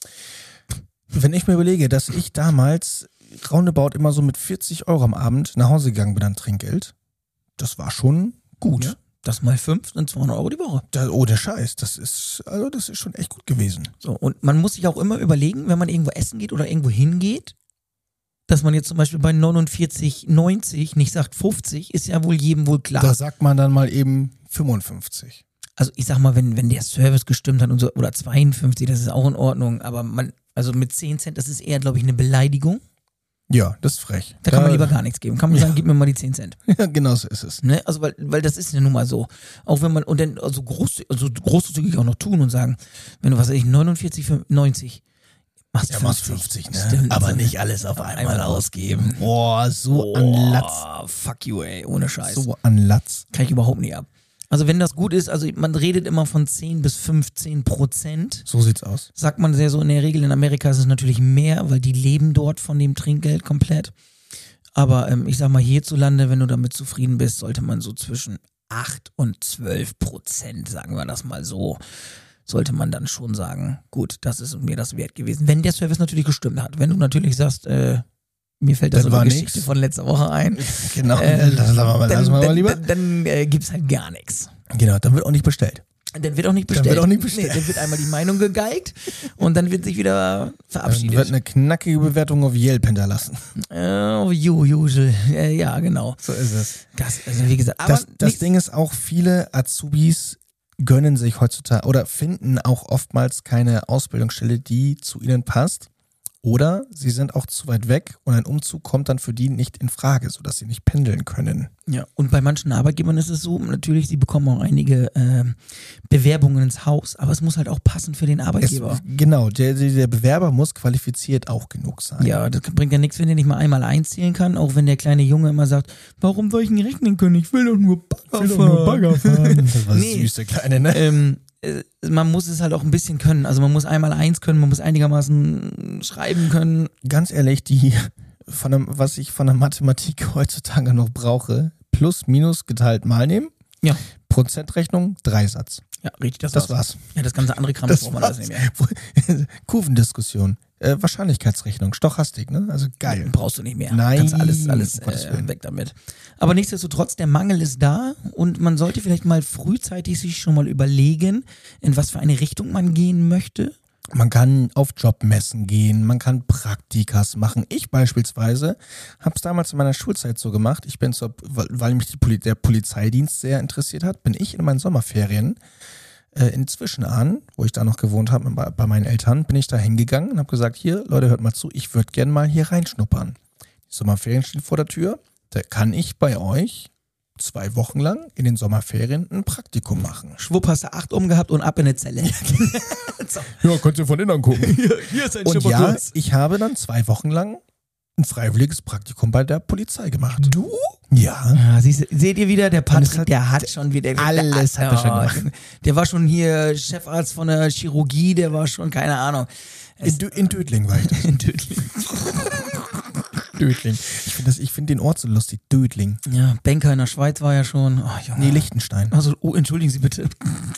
Wenn ich mir überlege, dass ich damals roundabout immer so mit vierzig Euro am Abend nach Hause gegangen bin an Trinkgeld, das war schon gut.
Ja. Das mal fünf sind zweihundert Euro die Woche.
Da, oh, der Scheiß, das ist, also das ist schon echt gut gewesen.
So, und man muss sich auch immer überlegen, wenn man irgendwo essen geht oder irgendwo hingeht, dass man jetzt zum Beispiel bei neunundvierzig neunzig nicht sagt fünfzig, ist ja wohl jedem wohl klar.
Da sagt man dann mal eben fünfundfünfzig.
Also ich sag mal, wenn, wenn der Service gestimmt hat und so, oder zweiundfünfzig, das ist auch in Ordnung, aber man, also mit zehn Cent, das ist eher, glaube ich, eine Beleidigung.
Ja, das ist frech.
Da kann man lieber gar nichts geben. Kann man sagen, gib mir mal die zehn Cent.
Ja, genau so ist es.
Ne? Also, weil, weil das ist ja nun mal so. Auch wenn man, und dann also groß, also großzügig auch noch tun und sagen, wenn du, was weiß ich, neunundvierzig neunzig machst,
Ja,
fünfzig.
machst fünfzig, ne?
Stimmt.
Aber nicht alles auf einmal,
Einmal
ausgeben. Boah, so an Latz.
Oh, fuck you, ey, ohne Scheiß.
So an Latz.
Kann ich überhaupt nicht ab. Also wenn das gut ist, also man redet immer von zehn bis fünfzehn Prozent.
So sieht's aus.
Sagt man sehr so in der Regel. In Amerika ist es natürlich mehr, weil die leben dort von dem Trinkgeld komplett. Aber ähm, ich sag mal, hierzulande, wenn du damit zufrieden bist, sollte man so zwischen acht und zwölf Prozent, sagen wir das mal so, sollte man dann schon sagen, gut, das ist mir das wert gewesen. Wenn der Service natürlich gestimmt hat. Wenn du natürlich sagst, äh, mir fällt da so
Dann war
eine Geschichte
nix.
von letzter Woche ein.
Genau,
Äh,
das lassen wir mal,
dann
lassen wir mal
dann,
lieber.
dann, dann äh, gibt's halt gar nichts.
Genau, dann wird auch nicht bestellt.
Dann wird auch nicht bestellt.
wird auch nicht bestellt.
Nee, dann wird einmal die Meinung gegeigt und dann wird sich wieder
Dann
verabschiedet.
wird eine knackige Bewertung auf Yelp hinterlassen.
Oh, ju, Jusel. Äh, ja, genau.
So ist es.
Das, also wie gesagt, aber
Das, das
nichts-
Ding ist auch, viele Azubis gönnen sich heutzutage oder finden auch oftmals keine Ausbildungsstelle, die zu ihnen passt. Oder sie sind auch zu weit weg und ein Umzug kommt dann für die nicht in Frage, sodass sie nicht pendeln können.
Ja, und bei manchen Arbeitgebern ist es so, natürlich, sie bekommen auch einige äh, Bewerbungen ins Haus, aber es muss halt auch passen für den
Es,
Arbeitgeber.
genau, der, der Bewerber muss qualifiziert auch genug sein.
Ja, das bringt ja nichts, wenn der nicht mal einmal einzählen kann, auch wenn der kleine Junge immer sagt, warum soll ich nicht rechnen können? Ich will doch nur Bagger fahren.
fahren. Das war
Nee.
süß, der Kleine, ne?
ähm, äh, man muss es halt auch ein bisschen können. Also man muss einmal eins können, man muss einigermaßen schreiben können.
Ganz ehrlich, die von dem, was ich von der Mathematik heutzutage noch brauche, plus, minus, geteilt, mal nehmen,
Ja.
Prozentrechnung, Dreisatz.
Ja, richtig, das,
Das
war's.
war's.
Ja, das ganze andere Kram
Das
braucht man
war's.
alles nicht mehr.
Kurvendiskussion, äh, Wahrscheinlichkeitsrechnung, Stochastik, ne? Also geil.
Brauchst du nicht mehr.
Nein,
Kannst alles, alles
um Gottes
äh,
Willen.
weg damit. Aber nichtsdestotrotz, der Mangel ist da und man sollte vielleicht mal frühzeitig sich schon mal überlegen, in was für eine Richtung man gehen möchte.
Man kann auf Jobmessen gehen, man kann Praktikas machen. Ich beispielsweise habe es damals in meiner Schulzeit so gemacht. Ich bin zur, weil weil mich die Poli- der Polizeidienst sehr interessiert hat, bin ich in meinen Sommerferien äh, in Zwischenahn, wo ich da noch gewohnt habe bei, bei meinen Eltern, bin ich da hingegangen und habe gesagt, hier, Leute, hört mal zu, ich würde gerne mal hier reinschnuppern. Die Sommerferien stehen vor der Tür, da kann ich bei euch zwei Wochen lang in den Sommerferien ein Praktikum machen.
Schwupp, hast du acht umgehabt und ab in eine Zelle. so.
Ja, könnt ihr von innen gucken.
Hier, hier ist ein
Und ja, ich habe dann zwei Wochen lang ein freiwilliges Praktikum bei der Polizei gemacht.
Du?
Ja.
Ja, siehst, du- seht ihr wieder, der
Und
Patrick,
es hat-
der hat schon wieder...
alles
der,
hat er schon
oh,
gemacht.
Der war schon hier Chefarzt von der Chirurgie, der war schon, keine Ahnung.
In, Dö- in Dödling war ich das.
In Dödling.
Dödling. Ich finde find den Ort so lustig. Dödling.
Ja, Banker in der Schweiz war ja schon... Oh, Junge.
Nee, Liechtenstein.
Also, oh, entschuldigen Sie bitte.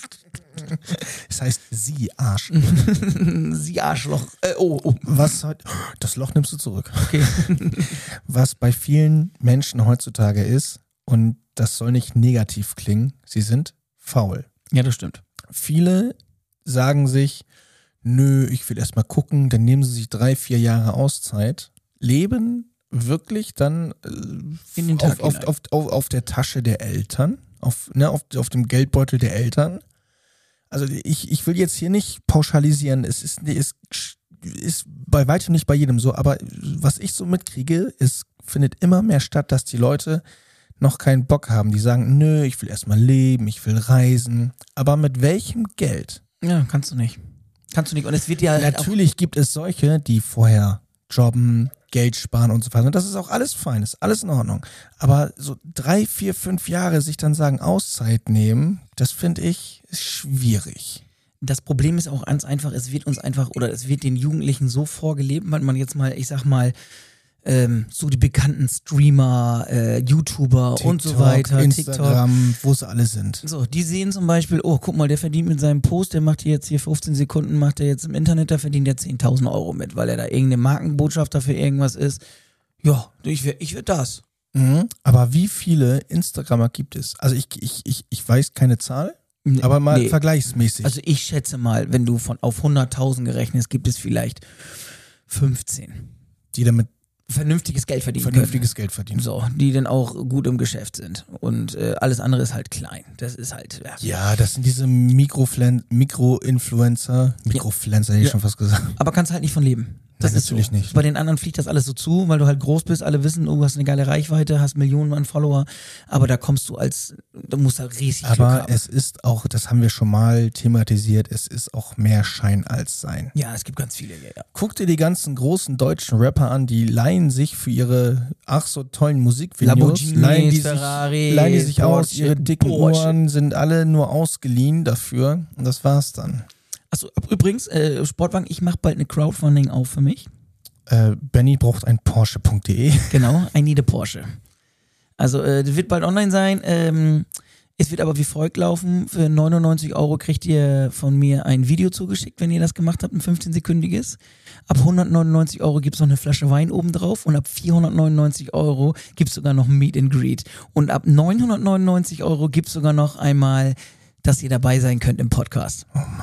Das heißt Sie Arsch.
Sie Arschloch. Äh, oh, oh.
Was heute. Das Loch nimmst du zurück.
Okay.
Was bei vielen Menschen heutzutage ist, und das soll nicht negativ klingen, sie sind faul.
Ja, das stimmt.
Viele sagen sich, nö, ich will erst mal gucken, dann nehmen sie sich drei, vier Jahre Auszeit, leben wirklich dann äh,
In den
auf,
Tag
auf,
hinein.
auf, auf, auf der Tasche der Eltern, auf, ne, auf, auf dem Geldbeutel der Eltern. Also ich, ich will jetzt hier nicht pauschalisieren, es ist, es ist bei weitem nicht bei jedem so, aber was ich so mitkriege, es findet immer mehr statt, dass die Leute noch keinen Bock haben. Die sagen, nö, ich will erst mal leben, ich will reisen. Aber mit welchem Geld?
Ja, kannst du nicht. Kannst du nicht. Und es wird ja halt
Natürlich gibt es solche, die vorher jobben, Geld sparen und so weiter. Und das ist auch alles fein, ist alles in Ordnung. Aber so drei, vier, fünf Jahre sich dann sagen, Auszeit nehmen, das finde ich schwierig.
Das Problem ist auch ganz einfach, es wird uns einfach, oder es wird den Jugendlichen so vorgelebt, wenn man jetzt mal, ich sag mal, ähm, so die bekannten Streamer, äh, YouTuber und so weiter, TikTok.
Instagram, wo sie alle sind.
So, die sehen zum Beispiel, oh, guck mal, der verdient mit seinem Post, der macht hier jetzt hier fünfzehn Sekunden, macht er jetzt im Internet, da verdient er zehntausend Euro mit, weil er da irgendeine Markenbotschafter für irgendwas ist. Ja, ich will, ich will das.
Mhm. Aber wie viele Instagrammer gibt es? Also ich, ich, ich, ich weiß keine Zahl,
Nee,
aber mal
nee.
vergleichsmäßig.
Also ich schätze mal, wenn du von auf hunderttausend gerechnet hast, gibt es vielleicht fünfzehn.
die damit
Vernünftiges Geld verdienen
vernünftiges Geld verdienen.
können. So, die dann auch gut im Geschäft sind. Und äh, alles andere ist halt klein. Das ist halt, ja.
Ja, das sind diese Mikroflen- Mikro-Influencer. Mikrofluencer hätte ich
Ja.
schon fast gesagt.
Aber kannst halt nicht von leben. Das
Nein,
ist
natürlich
so.
nicht.
Bei den anderen fliegt das alles so zu, weil du halt groß bist, alle wissen, oh, du hast eine geile Reichweite, hast Millionen an Follower, aber da kommst du als, da musst du halt riesig Glück
Aber
haben.
es ist auch, das haben wir schon mal thematisiert, es ist auch mehr Schein als Sein.
Ja, es gibt ganz viele, ja, ja.
Guck dir die ganzen großen deutschen Rapper an, die leihen sich für ihre ach so tollen Musikvideos,
Lamborghinis,
leihen die
Ferrari,
sich, leihen die sich aus,
Porsche,
ihre dicken
Porsche.
Ohren sind alle nur ausgeliehen dafür und das war's dann.
Achso, übrigens, äh, Sportwagen, ich mache bald eine Crowdfunding auf für mich.
Äh, Benny braucht ein Porsche punkt de.
Genau, I need a Porsche. Also, äh, das wird bald online sein. Ähm, es wird aber wie folgt laufen. Für neunundneunzig Euro kriegt ihr von mir ein Video zugeschickt, wenn ihr das gemacht habt, ein fünfzehn-sekündiges. Ab hundertneunundneunzig Euro gibt's noch eine Flasche Wein oben drauf und ab vierhundertneunundneunzig Euro gibt's sogar noch ein Meet and Greet. Und ab neunhundertneunundneunzig Euro gibt's sogar noch einmal, dass ihr dabei sein könnt im Podcast.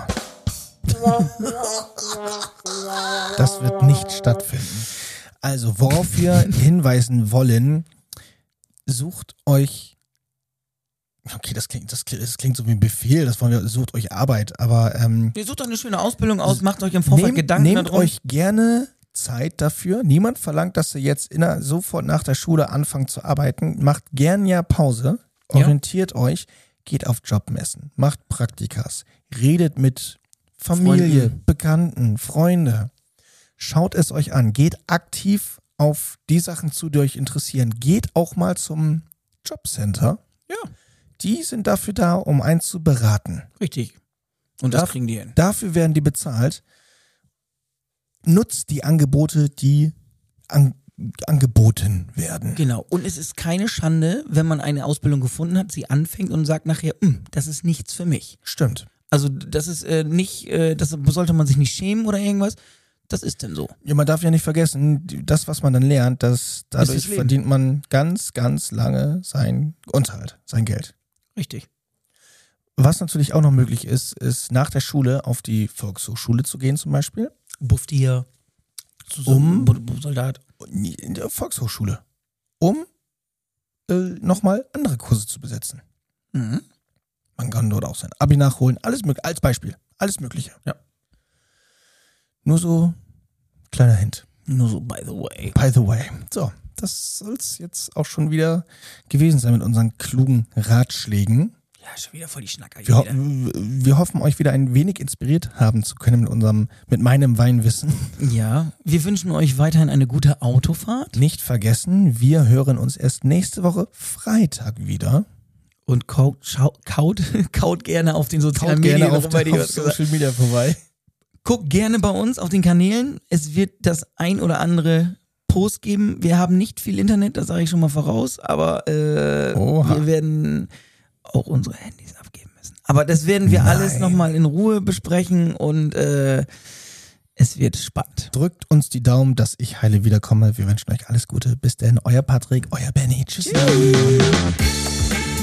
Das wird nicht stattfinden. Also, worauf wir hinweisen wollen, sucht euch, okay, das klingt, das, klingt- das klingt so wie ein Befehl, das wollen wir, sucht euch Arbeit, aber ähm,
Ihr sucht doch eine schöne Ausbildung aus, macht euch im Vorfeld
nehmt,
Gedanken
nehmt
darum.
euch gerne Zeit dafür. Niemand verlangt, dass ihr jetzt inner, sofort nach der Schule anfangt zu arbeiten. Macht gern ja Pause,
Ja.
orientiert euch, geht auf Jobmessen, macht Praktikas, redet mit Familie,
Freunden.
Bekannten, Freunde. Schaut es euch an, geht aktiv auf die Sachen zu, die euch interessieren. Geht auch mal zum Jobcenter.
Ja.
Die sind dafür da, um einen zu beraten.
Richtig. Und das
Darf-
kriegen die hin.
Dafür werden die bezahlt. Nutzt die Angebote, die an, angeboten werden.
Genau. Und es ist keine Schande, wenn man eine Ausbildung gefunden hat, sie anfängt und sagt nachher, "Hm, das ist nichts für mich."
Stimmt.
Also das ist äh, nicht, äh, das sollte man sich nicht schämen oder irgendwas. Das ist denn so.
Ja, man darf ja nicht vergessen, die- das, was man dann lernt, das, dadurch
das Leben.
verdient man ganz, ganz lange sein Unterhalt, sein Geld.
Richtig.
Was natürlich auch noch möglich ist, ist nach der Schule auf die Volkshochschule zu gehen zum Beispiel.
Bufftier.
Um-
Soldat.
In der Volkshochschule. Um äh, nochmal andere Kurse zu besetzen.
Mhm.
Man kann dort auch sein Abi nachholen, alles mögliche, als Beispiel. Alles Mögliche.
Ja.
Nur so kleiner Hint.
Nur so, by the way.
By the way. So, das soll es jetzt auch schon wieder gewesen sein mit unseren klugen Ratschlägen.
Ja, schon wieder voll die Schnacker
Wir, ho
hier wieder.
wir hoffen, euch wieder ein wenig inspiriert haben zu können mit unserem, mit meinem Weinwissen.
Ja, wir wünschen euch weiterhin eine gute Autofahrt.
Nicht vergessen, wir hören uns erst nächste Woche Freitag wieder.
Und kaut, schau, kaut, kaut gerne auf den sozialen
Schaut
Medien
gerne auf,
rum, bei dir
auf
was gesagt.
Social Media vorbei.
Guckt gerne bei uns auf den Kanälen. Es wird das ein oder andere Post geben. Wir haben nicht viel Internet, das sage ich schon mal voraus, aber äh,
Oha.
wir werden auch unsere Handys abgeben müssen. Aber das werden wir
Nein.
alles nochmal in Ruhe besprechen und äh, es wird spannend.
Drückt uns die Daumen, dass ich heile wiederkomme. Wir wünschen euch alles Gute. Bis dann, euer Patrick, euer Benny. Tschüss.
Tschüss.